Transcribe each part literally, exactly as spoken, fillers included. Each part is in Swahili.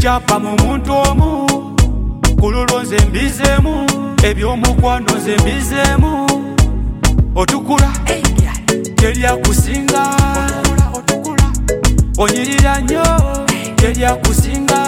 Kyapa mu muntu omu kululwo nze mbizemu ebyomukwano nze mbizemu otukula terya kusinga onyirira nnyo terya kusinga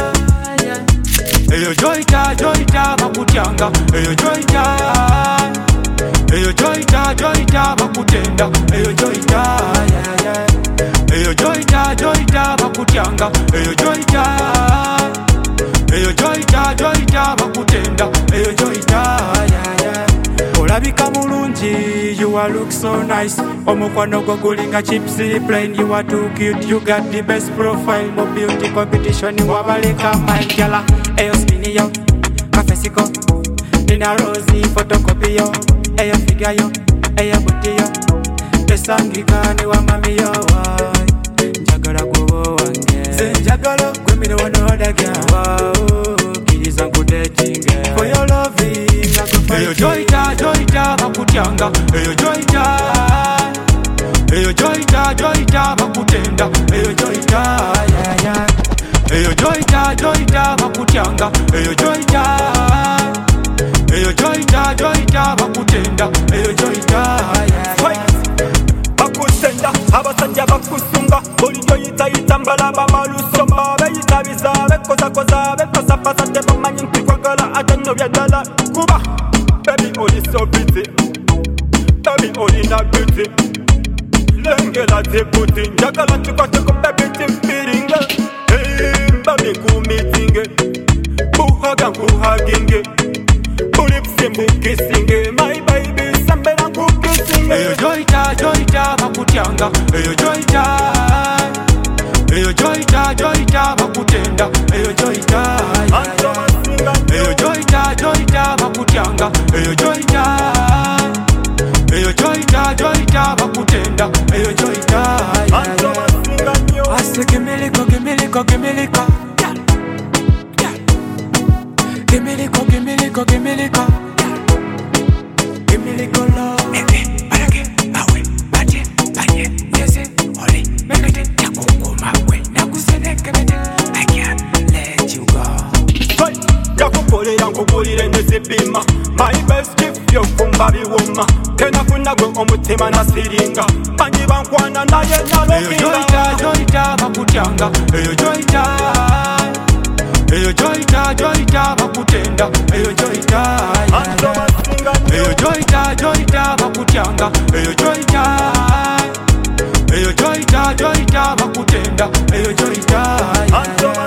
eyo joyita joyita bakutyanga eyo joyita eyo joyita joyita bakutenda eyo joyita eyo joyita joyita bakutyanga eyo joyita eyo joyita joyita bakutenda eyo joyita olabika mulungi you are look so nice omukwano gwo gulinga chipsy plain you are too cute you got the best profile mo beauty competition wabaleka manjala eyo spini yo kafesiko nina rosi photocopy yo eyo figure yo eyo booty yo esangikani wa mami yo njagala kubo wange se njagala kwemire wano odagya kiriza nkudetinge for your loving eyo joyita joyita bakutyanga eyo joyita eyo joyita joyita bakutenda eyo joyita eyo joyita joyita bakutyanga eyo joyita eyo joyita joyita bakutenda eyo joyita bakutenda abasajja bakusunga buli joyita itambala bamalusomba beyitabiza bekozakoza bekosapasa tebamanyi nti kwagala ate nno byaddala kuba baby oli so pretty baby olina beauty lengela tebuti njagala tukwateko baby timpiringe baby kumitinge buhaga nkuhaginge bulipsi mbukisinge my baby sambera nkukisinge eyo joyita joyita bakutyanga eyo joyita eyo joyita joyita bakutenda eyo joyita eyo joyita joyita bakutyanga eyo joyita eyo joyita joyita bakutenda eyo joyita asikemeliko gemeliko gemeliko gemeliko gemeliko gemeliko gemeliko lo barake awe baje baje yese oli mekete yakukuma we nakuseneke bete I can't let you go yakukolera nkugulire nezipima my best gift yofumba biwuma kenafuna gwe omutima nasiringa bangi bankwana naye eyo joyita joyita bakutyanga eyo joyita eyo joyita joyita bakutenda eyo joyita eyo joyita joyita bakutyanga eyo joyita eyo joyita joyita bakutenda eyo joyita